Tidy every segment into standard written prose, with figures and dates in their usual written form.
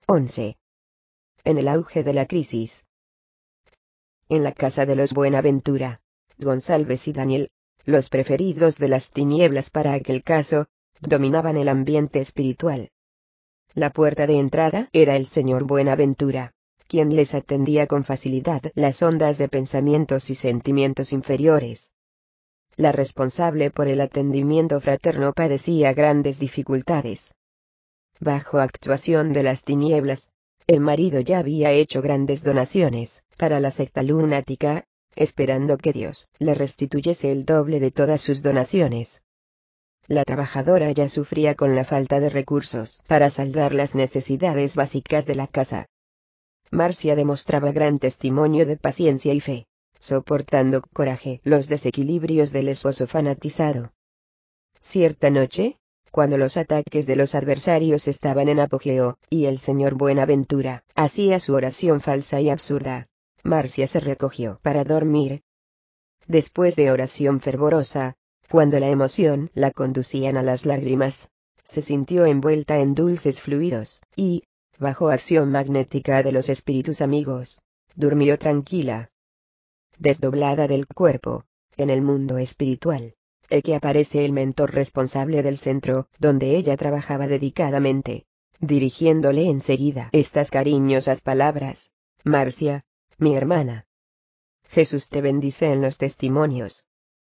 11. En el auge de la crisis. En la casa de los Buenaventura, González y Daniel, los preferidos de las tinieblas para aquel caso, dominaban el ambiente espiritual. La puerta de entrada era el señor Buenaventura, quien les atendía con facilidad las ondas de pensamientos y sentimientos inferiores. La responsable por el atendimiento fraterno padecía grandes dificultades. Bajo actuación de las tinieblas, el marido ya había hecho grandes donaciones para la secta lunática, esperando que Dios le restituyese el doble de todas sus donaciones. La trabajadora ya sufría con la falta de recursos para saldar las necesidades básicas de la casa. Marcia demostraba gran testimonio de paciencia y fe, soportando con coraje los desequilibrios del esposo fanatizado. Cierta noche, cuando los ataques de los adversarios estaban en apogeo, y el señor Buenaventura hacía su oración falsa y absurda, Marcia se recogió para dormir. Después de oración fervorosa, cuando la emoción la conducían a las lágrimas, se sintió envuelta en dulces fluidos, y, bajo acción magnética de los espíritus amigos, durmió tranquila. Desdoblada del cuerpo, en el mundo espiritual, que aparece el mentor responsable del centro, donde ella trabajaba dedicadamente, dirigiéndole enseguida estas cariñosas palabras: Marcia, mi hermana. Jesús te bendice en los testimonios.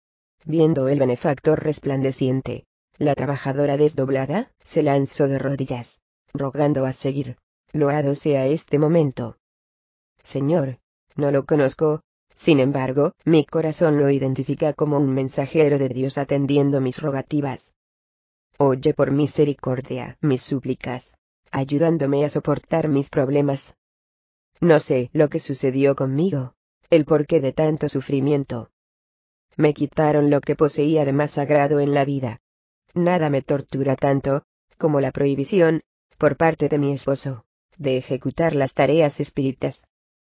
Viendo el benefactor resplandeciente, la trabajadora desdoblada se lanzó de rodillas, rogando a seguir. Loado sea este momento. Señor, no lo conozco. Sin embargo, mi corazón lo identifica como un mensajero de Dios atendiendo mis rogativas. Oye por misericordia mis súplicas, ayudándome a soportar mis problemas. No sé lo que sucedió conmigo, el porqué de tanto sufrimiento. Me quitaron lo que poseía de más sagrado en la vida. Nada me tortura tanto, como la prohibición, por parte de mi esposo, de ejecutar las tareas espíritas.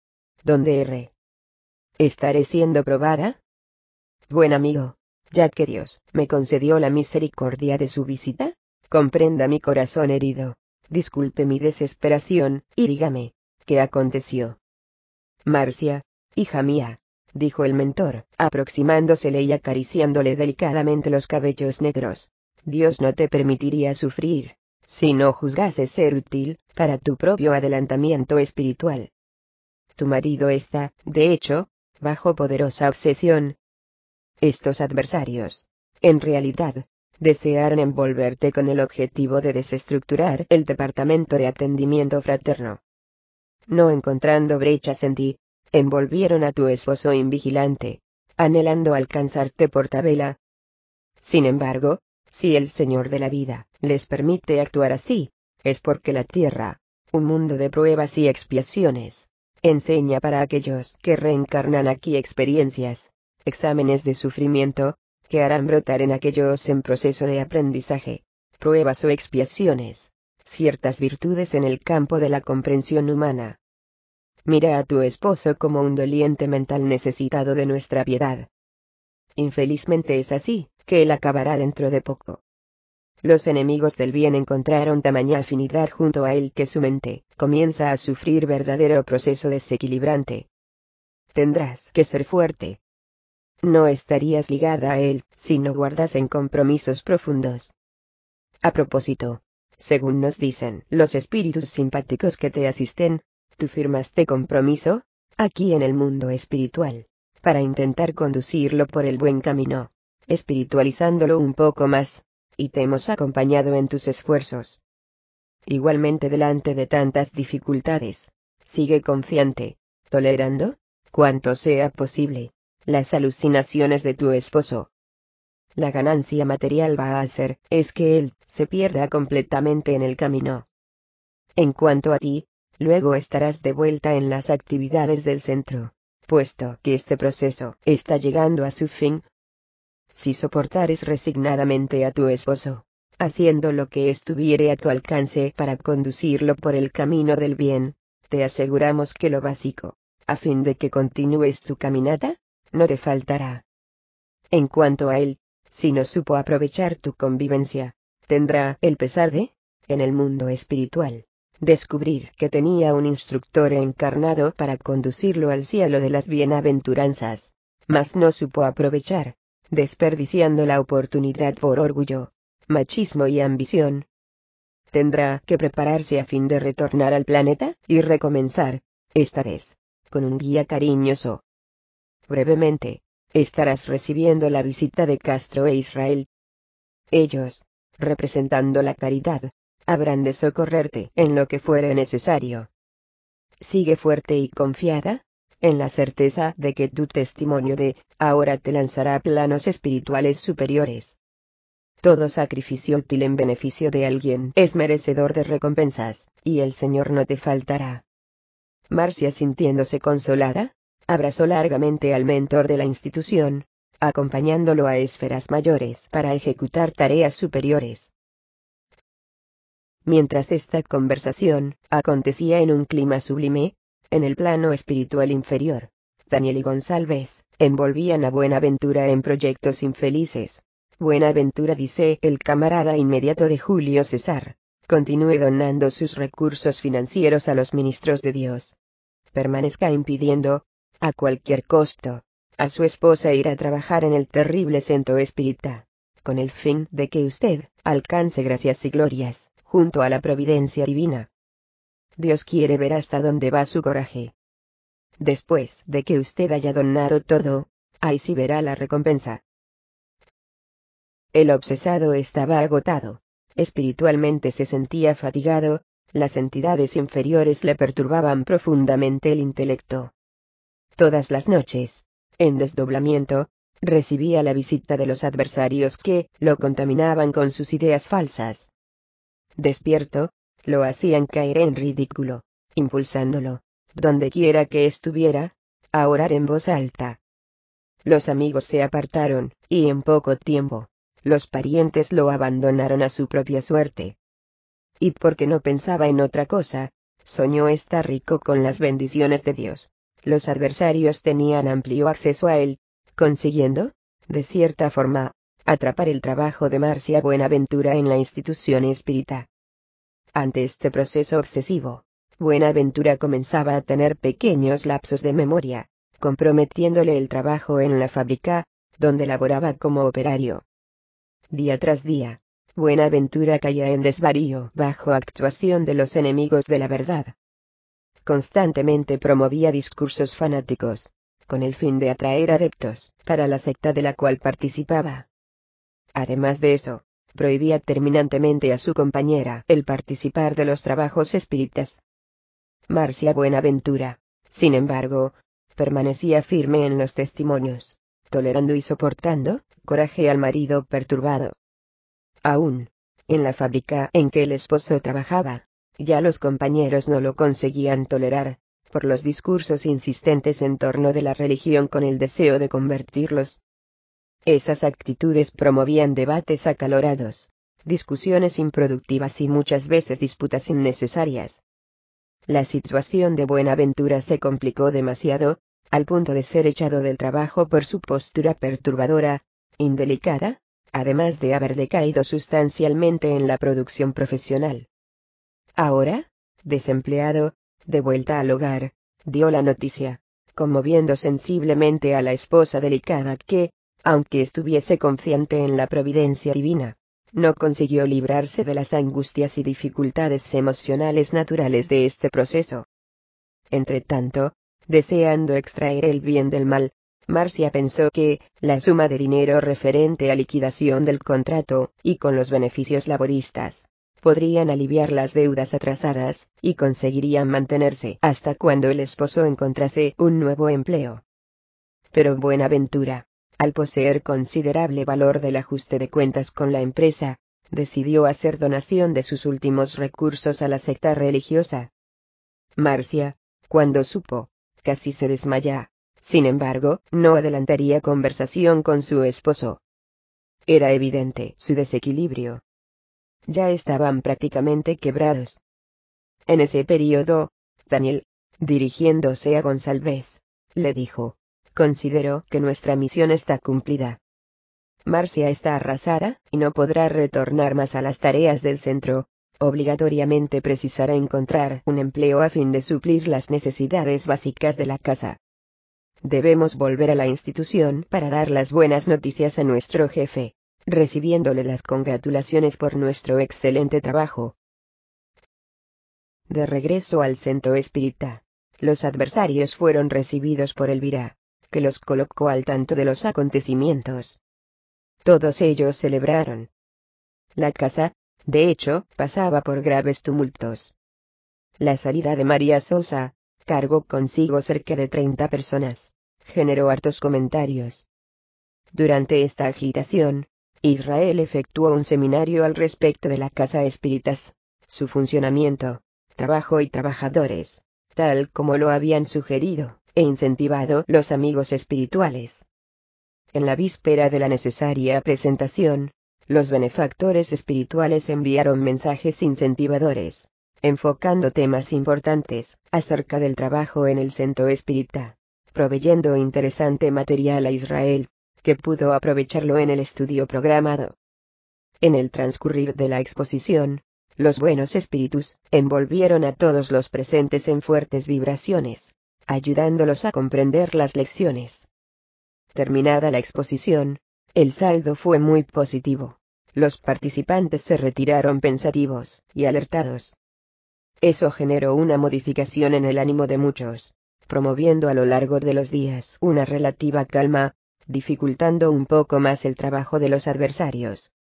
¿Dónde erré? ¿Estaré siendo probada? Buen amigo, ya que Dios me concedió la misericordia de su visita, comprenda mi corazón herido, disculpe mi desesperación, y dígame, ¿qué aconteció? Marcia, hija mía, dijo el mentor, aproximándosele y acariciándole delicadamente los cabellos negros, Dios no te permitiría sufrir, si no juzgase ser útil, para tu propio adelantamiento espiritual. Tu marido está, de hecho, bajo poderosa obsesión. Estos adversarios, en realidad, desearon envolverte con el objetivo de desestructurar el departamento de atendimiento fraterno. No encontrando brechas en ti, envolvieron a tu esposo invigilante, anhelando alcanzarte por tabela. Sin embargo, si el Señor de la vida les permite actuar así, es porque la tierra, un mundo de pruebas y expiaciones, enseña para aquellos que reencarnan aquí experiencias, exámenes de sufrimiento, que harán brotar en aquellos en proceso de aprendizaje, pruebas o expiaciones, ciertas virtudes en el campo de la comprensión humana. Mira a tu esposo como un doliente mental necesitado de nuestra piedad. Infelizmente es así, que él acabará dentro de poco. Los enemigos del bien encontraron tamaña afinidad junto a él que su mente comienza a sufrir verdadero proceso desequilibrante. Tendrás que ser fuerte. No estarías ligada a él si no guardasen compromisos profundos. A propósito, según nos dicen los espíritus simpáticos que te asisten, tú firmaste compromiso, aquí en el mundo espiritual, para intentar conducirlo por el buen camino, espiritualizándolo un poco más, y te hemos acompañado en tus esfuerzos. Igualmente delante de tantas dificultades, sigue confiante, tolerando, cuanto sea posible, las alucinaciones de tu esposo. La ganancia material va a hacer es que él se pierda completamente en el camino. En cuanto a ti, luego estarás de vuelta en las actividades del centro, puesto que este proceso está llegando a su fin. Si soportares resignadamente a tu esposo, haciendo lo que estuviere a tu alcance para conducirlo por el camino del bien, te aseguramos que lo básico, a fin de que continúes tu caminata, no te faltará. En cuanto a él, si no supo aprovechar tu convivencia, tendrá el pesar de, en el mundo espiritual, descubrir que tenía un instructor encarnado para conducirlo al cielo de las bienaventuranzas, mas no supo aprovechar, desperdiciando la oportunidad por orgullo, machismo y ambición. Tendrá que prepararse a fin de retornar al planeta y recomenzar, esta vez, con un guía cariñoso. Brevemente, estarás recibiendo la visita de Castro e Israel. Ellos, representando la caridad, habrán de socorrerte en lo que fuere necesario. Sigue fuerte y confiada, en la certeza de que tu testimonio de ahora te lanzará a planos espirituales superiores. Todo sacrificio útil en beneficio de alguien es merecedor de recompensas, y el Señor no te faltará. Marcia, sintiéndose consolada, abrazó largamente al mentor de la institución, acompañándolo a esferas mayores para ejecutar tareas superiores. Mientras esta conversación acontecía en un clima sublime, en el plano espiritual inferior, Daniel y González envolvían a Buenaventura en proyectos infelices. Buenaventura, dice el camarada inmediato de Julio César, continúe donando sus recursos financieros a los ministros de Dios. Permanezca impidiendo, a cualquier costo, a su esposa ir a trabajar en el terrible centro espírita, con el fin de que usted alcance gracias y glorias, junto a la providencia divina. Dios quiere ver hasta dónde va su coraje. Después de que usted haya donado todo, ahí sí verá la recompensa. El obsesado estaba agotado, espiritualmente se sentía fatigado, las entidades inferiores le perturbaban profundamente el intelecto. Todas las noches, en desdoblamiento, recibía la visita de los adversarios que lo contaminaban con sus ideas falsas. Despierto, lo hacían caer en ridículo, impulsándolo, dondequiera que estuviera, a orar en voz alta. Los amigos se apartaron, y en poco tiempo, los parientes lo abandonaron a su propia suerte. Y porque no pensaba en otra cosa, soñó estar rico con las bendiciones de Dios. Los adversarios tenían amplio acceso a él, consiguiendo, de cierta forma, atrapar el trabajo de Marcia Buenaventura en la institución espírita. Ante este proceso obsesivo, Buenaventura comenzaba a tener pequeños lapsos de memoria, comprometiéndole el trabajo en la fábrica, donde laboraba como operario. Día tras día, Buenaventura caía en desvarío bajo actuación de los enemigos de la verdad. Constantemente promovía discursos fanáticos, con el fin de atraer adeptos para la secta de la cual participaba. Además de eso, prohibía terminantemente a su compañera el participar de los trabajos espíritas. Marcia Buenaventura, sin embargo, permanecía firme en los testimonios, tolerando y soportando coraje al marido perturbado. Aún, en la fábrica en que el esposo trabajaba, ya los compañeros no lo conseguían tolerar, por los discursos insistentes en torno de la religión con el deseo de convertirlos. Esas actitudes promovían debates acalorados, discusiones improductivas y muchas veces disputas innecesarias. La situación de Buenaventura se complicó demasiado, al punto de ser echado del trabajo por su postura perturbadora, indelicada, además de haber decaído sustancialmente en la producción profesional. Ahora, desempleado, de vuelta al hogar, dio la noticia, conmoviendo sensiblemente a la esposa delicada que, aunque estuviese confiante en la providencia divina, no consiguió librarse de las angustias y dificultades emocionales naturales de este proceso. Entretanto, deseando extraer el bien del mal, Marcia pensó que la suma de dinero referente a liquidación del contrato, y con los beneficios laboristas, podrían aliviar las deudas atrasadas, y conseguirían mantenerse hasta cuando el esposo encontrase un nuevo empleo. Pero Buenaventura, al poseer considerable valor del ajuste de cuentas con la empresa, decidió hacer donación de sus últimos recursos a la secta religiosa. Marcia, cuando supo, casi se desmaya. Sin embargo, no adelantaría conversación con su esposo. Era evidente su desequilibrio. Ya estaban prácticamente quebrados. En ese periodo, Daniel, dirigiéndose a González, le dijo: considero que nuestra misión está cumplida. Marcia está arrasada y no podrá retornar más a las tareas del centro, obligatoriamente precisará encontrar un empleo a fin de suplir las necesidades básicas de la casa. Debemos volver a la institución para dar las buenas noticias a nuestro jefe, recibiéndole las congratulaciones por nuestro excelente trabajo. De regreso al centro espírita, los adversarios fueron recibidos por Elvira, que los colocó al tanto de los acontecimientos. Todos ellos celebraron. La casa, de hecho, pasaba por graves tumultos. La salida de María Sosa, cargó consigo cerca de 30 personas, generó hartos comentarios. Durante esta agitación, Israel efectuó un seminario al respecto de la casa espíritas, su funcionamiento, trabajo y trabajadores, tal como lo habían sugerido e incentivado los amigos espirituales. En la víspera de la necesaria presentación, los benefactores espirituales enviaron mensajes incentivadores, enfocando temas importantes acerca del trabajo en el centro espírita, proveyendo interesante material a Israel, que pudo aprovecharlo en el estudio programado. En el transcurrir de la exposición, los buenos espíritus envolvieron a todos los presentes en fuertes vibraciones, ayudándolos a comprender las lecciones. Terminada la exposición, el saldo fue muy positivo. Los participantes se retiraron pensativos y alertados. Eso generó una modificación en el ánimo de muchos, promoviendo a lo largo de los días una relativa calma, dificultando un poco más el trabajo de los adversarios.